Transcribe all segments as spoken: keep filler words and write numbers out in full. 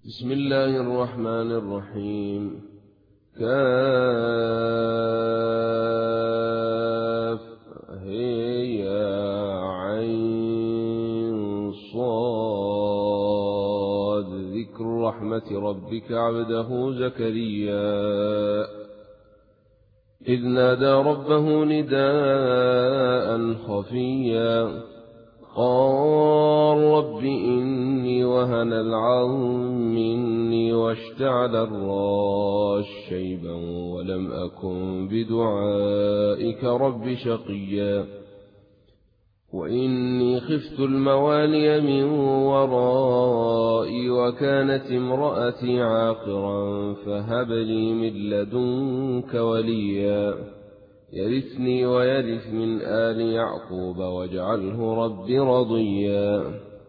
بسم الله الرحمن الرحيم. كاف هي عين صاد ذكر رحمة ربك عبده زكريا إذ نادى ربه نداء خفيا قال رب إني وهن العظم مني واشتعل الراس شيبا ولم أكن بدعائك رب شقيا وإني خفت الموالي من ورائي وكانت امرأتي عاقرا فهب لي من لدنك وليا يرثني ويرث من آل يعقوب واجعله رب رضيا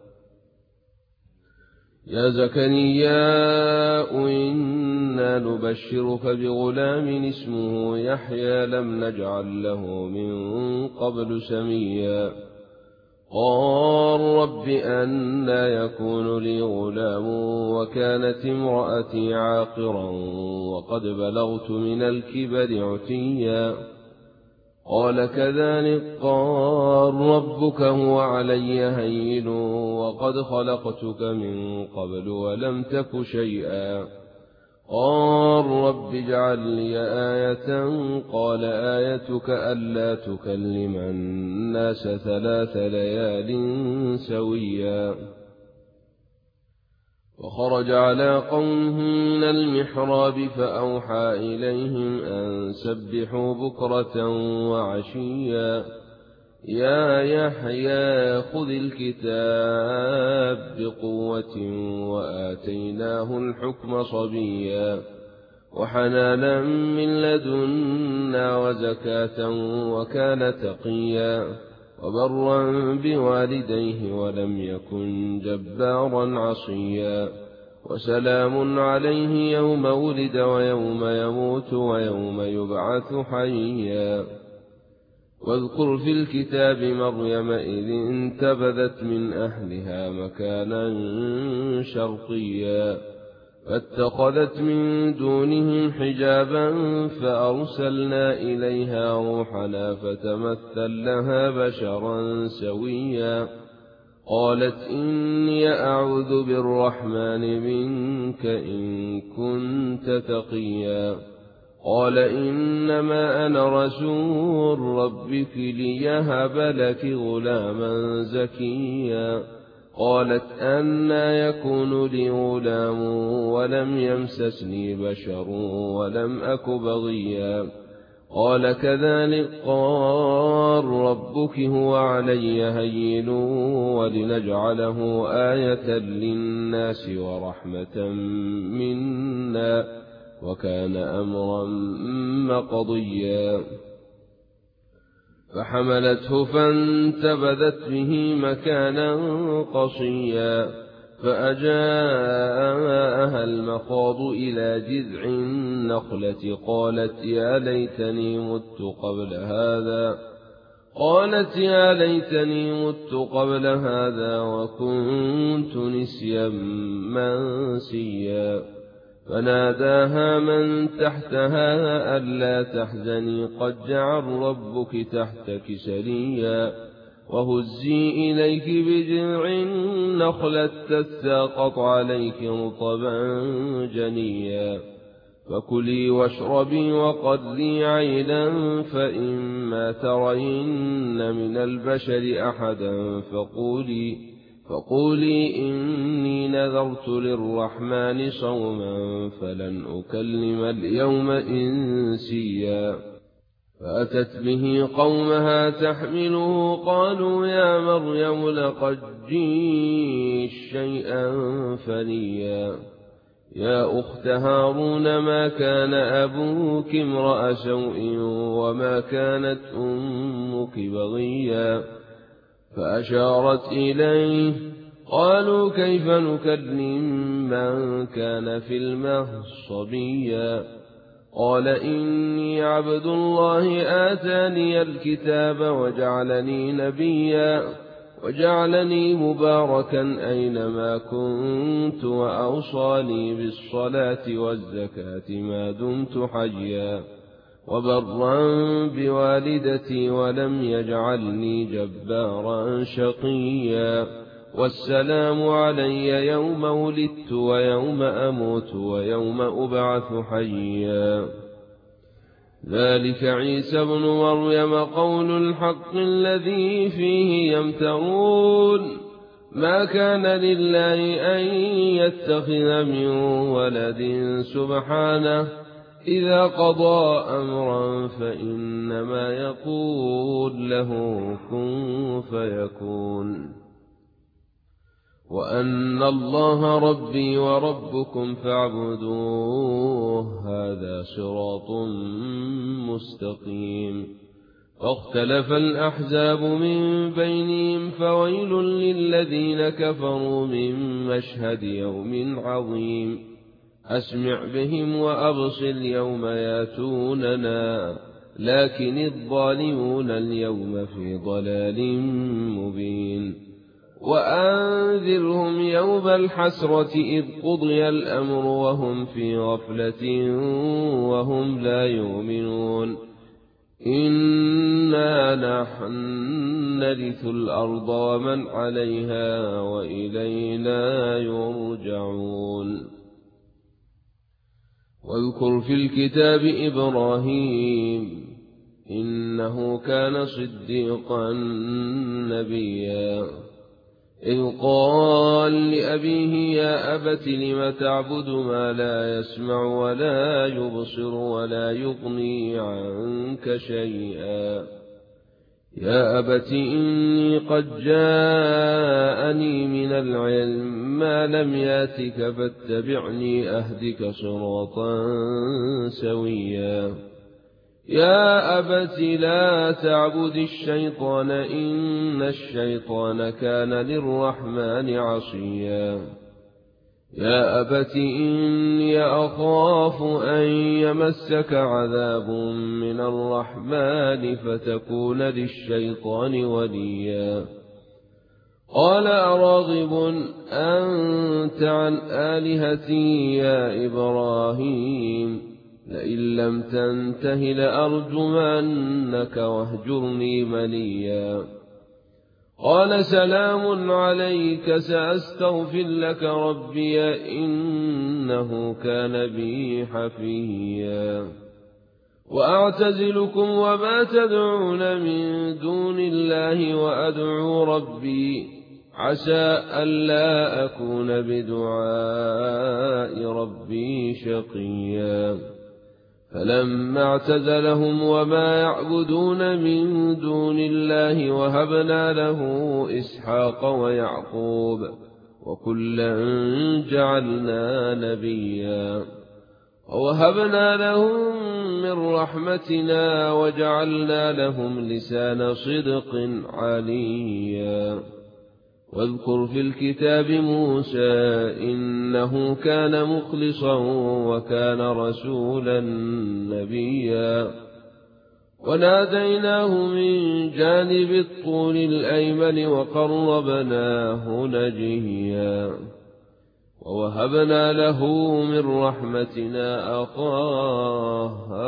يا زكريا إنا نبشرك بغلام اسمه يحيى لم نجعل له من قبل سميا قال رب أنى يكون لي غلام وكانت امرأتي عاقرا وقد بلغت من الكبر عتيا قال كذلك قال ربك هو علي هين وقد خلقتك من قبل ولم تك شيئا قال رب اجعل لي آية قال آيتك ألا تكلم الناس ثلاث ليال سويا وخرج على قومه من المحراب فأوحى إليهم أن سبحوا بكرة وعشيا يا يحيى خذ الكتاب بقوة وآتيناه الحكم صبيا وحنانا من لدنا وزكاة وكان تقيا وبرا بوالديه ولم يكن جبارا عصيا وسلام عليه يوم ولد ويوم يموت ويوم يبعث حيا واذكر في الكتاب مريم إذ انتبذت من أهلها مكانا شرقيا فاتخذت من دونهم حجابا فأرسلنا إليها روحنا فتمثل لها بشرا سويا قالت إني أعوذ بالرحمن منك إن كنت تقيا قال إنما أنا رسول ربك ليهب لك غلاما زكيا قالت أنى يكون لي غلام ولم يمسسني بشر ولم أك بغيا قال كذلك قال ربك هو علي هين ولنجعله آية للناس ورحمة منا وكان أمرا مقضيا فحملته فانتبذت به مكانا قصيا فأجاءها المخاض إلى جذع النخلة قالت يا ليتني مت قبل هذا قالت يا ليتني مت قبل هذا وكنت نسيا منسيا فناداها من تحتها ألا تحزني قد جعل ربك تحتك سريا وهزي إليك بجذع النخلة تساقط عليك رطبا جنيا فكلي واشربي وقضي عينا فإما ترين من البشر أحدا فقولي فقولي إني نذرت للرحمن صوما فلن أكلم اليوم إنسيا فأتت به قومها تحمله قالوا يا مريم لقد جئت شيئا فريا يا أخت هارون ما كان أبوك امرأ سوء وما كانت أمك بغيا فأشارت إليه قالوا كيف نكلم من كان في المهد صبيا قال إني عبد الله آتاني الكتاب وجعلني نبيا وجعلني مباركا أينما كنت وأوصاني بالصلاة والزكاة ما دمت حيا وبرا بوالدتي ولم يجعلني جبارا شقيا والسلام علي يوم ولدت ويوم أموت ويوم أبعث حيا ذلك عيسى بن مريم قول الحق الذي فيه يمترون ما كان لله أن يتخذ من ولد سبحانه إذا قضى أمرا فإنما يقول له كن فيكون وأن الله ربي وربكم فاعبدوه هذا صراط مستقيم فاختلف الأحزاب من بينهم فويل للذين كفروا من مشهد يوم عظيم أسمع بهم وأبصر يوم ياتوننا لكن الظالمون اليوم في ضلال مبين وأنذرهم يوم الحسرة إذ قضي الأمر وهم في غفلة وهم لا يؤمنون إنا نحن نرث الأرض ومن عليها وإلينا يرجعون واذكر في الكتاب إبراهيم إنه كان صديقا نبيا إذ قال لأبيه يا أبت لم تعبد ما لا يسمع ولا يبصر ولا يغني عنك شيئا يا أبت إني قد جاءني من العلم ما لم ياتك فاتبعني أهدك صراطا سويا يا أبت لا تعبد الشيطان إن الشيطان كان للرحمن عصيا يا أبت إني أخاف أن يمسك عذاب من الرحمن فتكون للشيطان وليا قال أراغب أنت عن آلهتي يا إبراهيم لئن لم تنته لأرجمنك واهجرني مليا قال سلام عليك سأستغفر لك ربي إنه كان بي حفيا وأعتزلكم وما تدعون من دون الله وأدعو ربي عسى ألا أكون بدعاء ربي شقيا فلما اعتزلهم وما يعبدون من دون الله وهبنا له إسحاق ويعقوب وكلا جعلنا نبيا ووهبنا لهم من رحمتنا وجعلنا لهم لسان صدق عليا واذكر في الكتاب موسى إنه كان مخلصا وكان رسولا نبيا وناديناه من جانب الطور الأيمن وقربناه نجيا ووهبنا له من رحمتنا أخاه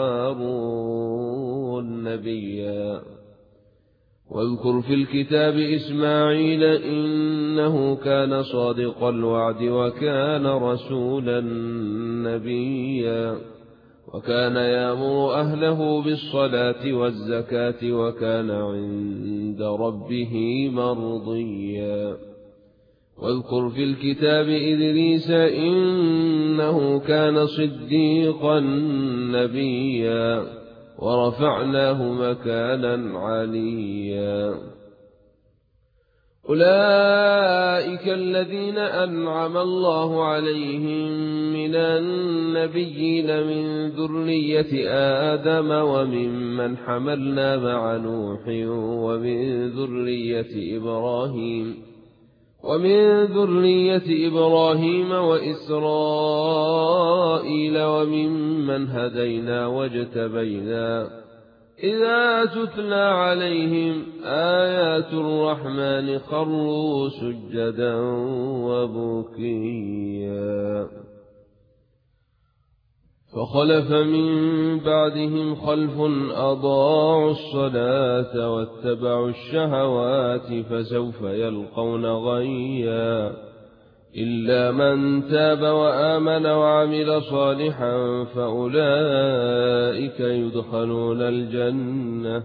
هارون نبيا واذكر في الكتاب إسماعيل إنه كان صادق الوعد وكان رسولا نبيا وكان يأمر أهله بالصلاة والزكاة وكان عند ربه مرضيا واذكر في الكتاب إدريس إنه كان صديقا نبيا ورفعناه مكانا عليا أولئك الذين أنعم الله عليهم من النبيين من ذرية آدم وممن حملنا مع نوح ومن ذرية إبراهيم ومن ذرية إبراهيم وإسرائيل وممن هدينا واجتبينا إذا تتلى عليهم آيات الرحمن خروا سجدا وبكيا فخلف من بعدهم خلف أضاعوا الصلاة واتبعوا الشهوات فسوف يلقون غيا إلا من تاب وآمن وعمل صالحا فأولئك يدخلون الجنة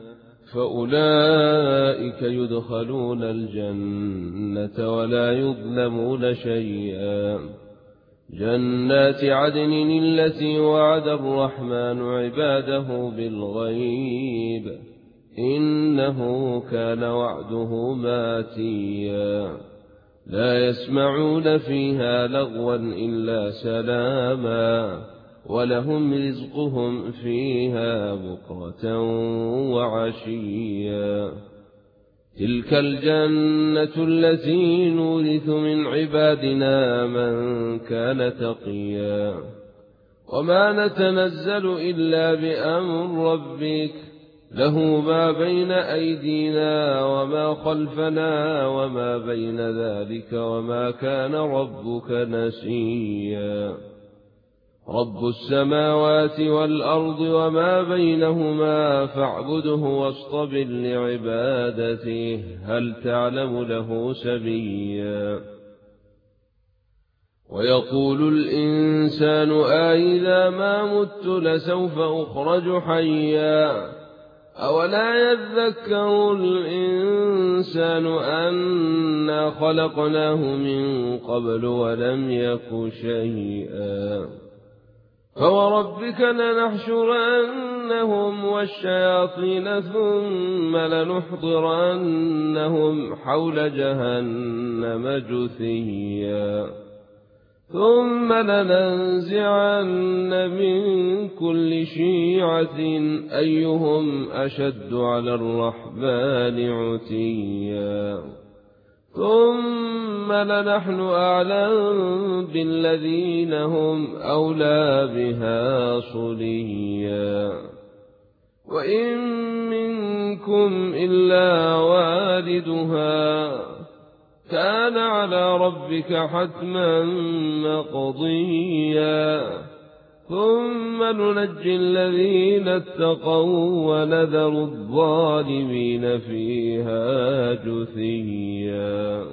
فأولئك يدخلون الجنة ولا يظلمون شيئا جنات عدن التي وعد الرحمن عباده بالغيب إنه كان وعده ماتيا لا يسمعون فيها لغوا إلا سلاما ولهم رزقهم فيها بكرة وعشيا تلك الجنة التي نورث من عبادنا من كان تقيا وما نتنزل إلا بأمر ربك له ما بين أيدينا وما خلفنا وما بين ذلك وما كان ربك نسيا رب السماوات والأرض وما بينهما فاعبده واصطبر لعبادته هل تعلم له سميا ويقول الإنسان أإذا ما مت لسوف أخرج حيا أولا يذكر الإنسان أنا خلقناه من قبل ولم يك شيئا فوربك لنحشرنهم والشياطين ثم لنحضرنهم حول جهنم جثيا ثم لننزعن من كل شيعة أيهم أشد على الرحمن عتيا ثم لنحن أعلم بالذين هم أولى بها صليا وإن منكم إلا واردها كان على ربك حتما مقضيا ثم ننجي الذين اتقوا ونذر الظالمين فيها جثيا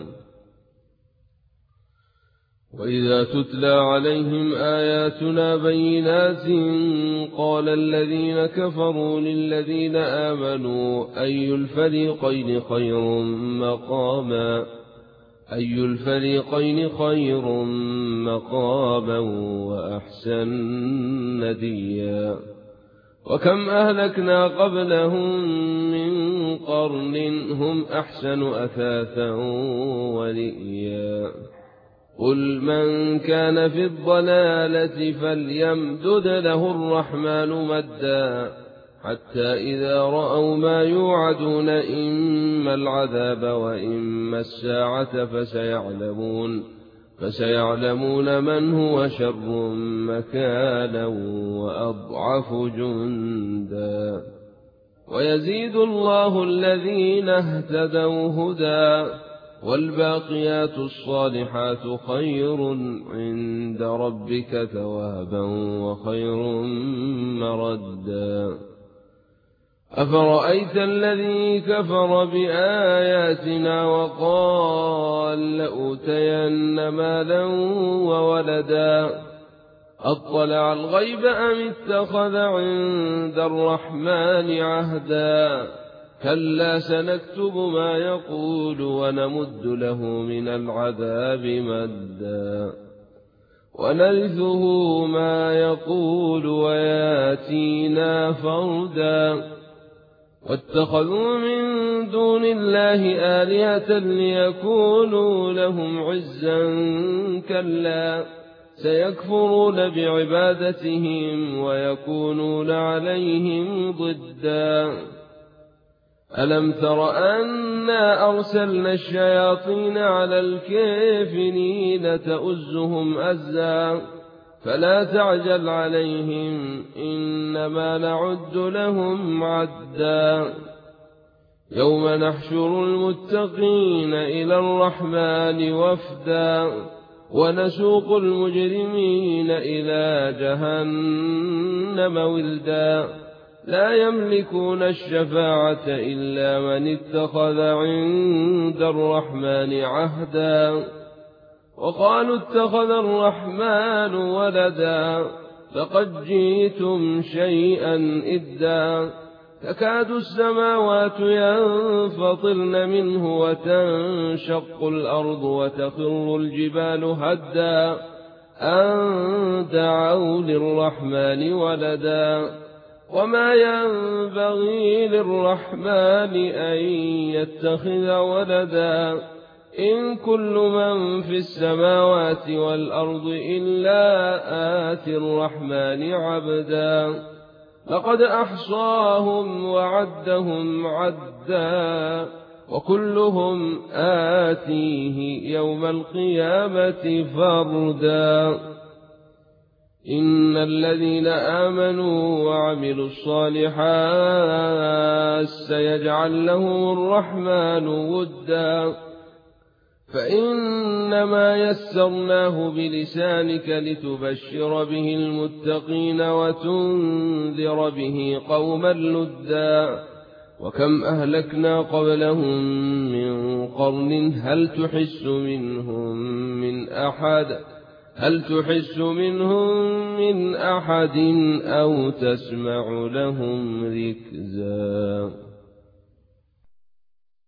وإذا تتلى عليهم آياتنا بينات قال الذين كفروا للذين آمنوا أي الفريقين خير مقاما أي الفريقين خير مقاما وأحسن نديا وكم أهلكنا قبلهم من قرن هم أحسن أثاثا ورئيا قل من كان في الضلالة فليمدد له الرحمن مدا حتى إذا رأوا ما يوعدون إما العذاب وإما الساعة فسيعلمون فسيعلمون من هو شر مكانا وأضعف جندا ويزيد الله الذين اهتدوا هدى والباقيات الصالحات خير عند ربك ثوابا وخير مردا أفرأيت الذي كفر بآياتنا وقال لأوتين مالا وولدا أطلع الغيب أم اتخذ عند الرحمن عهدا كلا سنكتب ما يقول ونمد له من العذاب مدا ونرثه ما يقول وياتينا فردا واتخذوا من دون الله آلهة ليكونوا لهم عزا كلا سيكفرون بعبادتهم ويكونون عليهم ضدا ألم تر أنا أرسلنا الشياطين على الكافرين تؤزهم أزا فلا تعجل عليهم إنما نعد لهم عدا يوم نحشر المتقين إلى الرحمن وفدا ونسوق المجرمين إلى جهنم ولدا لا يملكون الشفاعة إلا من اتخذ عند الرحمن عهدا وقالوا اتخذ الرحمن ولدا لقد جئتم شيئا إدا تكاد السماوات ينفطرن منه وتنشق الأرض وتخر الجبال هدا أن دعوا للرحمن ولدا وما ينبغي للرحمن أن يتخذ ولدا إن كل من في السماوات والأرض إلا آتي الرحمن عبدا لقد أحصاهم وعدهم عدا وكلهم آتيه يوم القيامة فردا إن الذين آمنوا وعملوا الصالحات سيجعل لهم الرحمن ودا فإنما يسرناه بلسانك لتبشر به المتقين وتنذر به قوما لدا وكم أهلكنا قبلهم من قرن هل تحس منهم من أحد هل تحس منهم من أحد أو تسمع لهم ركزا.